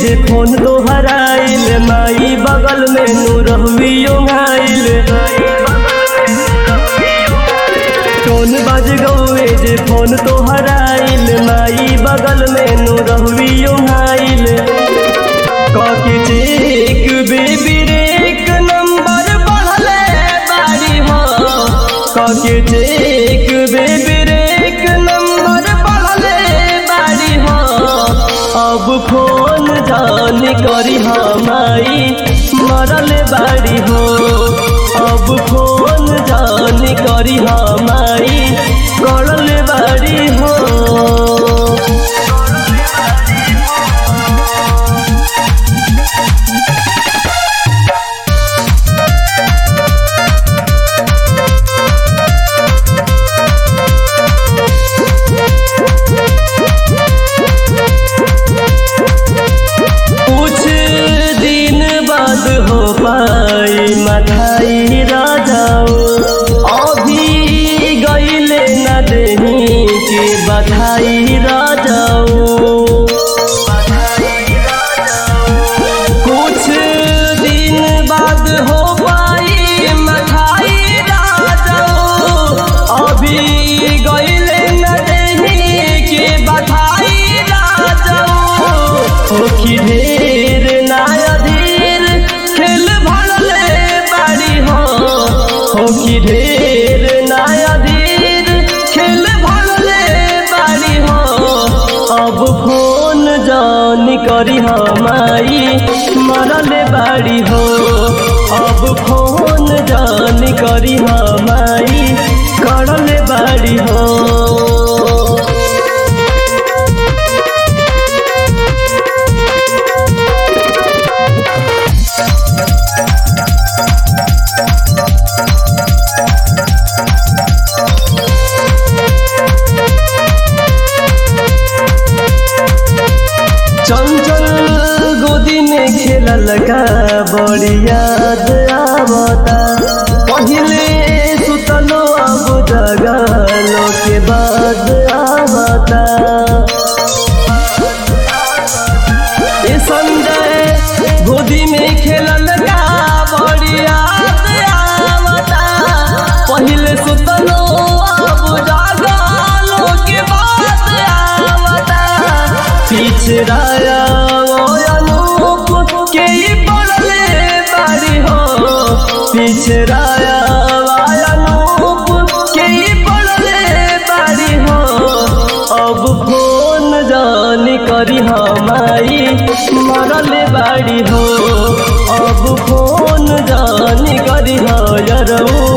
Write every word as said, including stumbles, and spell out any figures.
जे फोन तो हराइल, माई बगल में नू रहुई ओंघाइल। टोन बज गौए जे फोन तो हराइल, माई बगल में नू रहुई ओंघाइल। काके चेक बेबी रेक नंबर बढ़ले बारी हो, काके चेक बेबी रेक नंबर बढ़ले बारी हो। अब फोन जान करी हमारी मरल बाड़ी हो, अब फोन जान करी हमारी गड़ल बाड़ी हो। हो पाई मथाई राजाओ, अभी गईले न देही के बधाई राजाओ। कुछ दिन बाद हो पाई मथाई राजाओ, अभी गईले न देही के बधाई राजाओ। हो कि ढेर नायदी कि ढेर नायदीर खेल भरले बारी हो। अब फोन जान करी हमारी मरल बाड़ी हो, अब फोन जान करी हमारी गड़ल बाड़ी हो। चंचल गोदी में खेलल का बड़ी याद आवता, पहले सुतलो अब जगलो के बाद आवता। ये संजय गोदी में खेलल का बड़ी याद आवता, पहले सुतलो अब जगलो के बाद आवता। पिछड़ा अनूप के पड़ले बारी हो, पिछड़ा अनूप के पड़ले बारी हो। अब फोन जान करी हमारी मरल बाड़ी हो, अब फोन जान करी हो।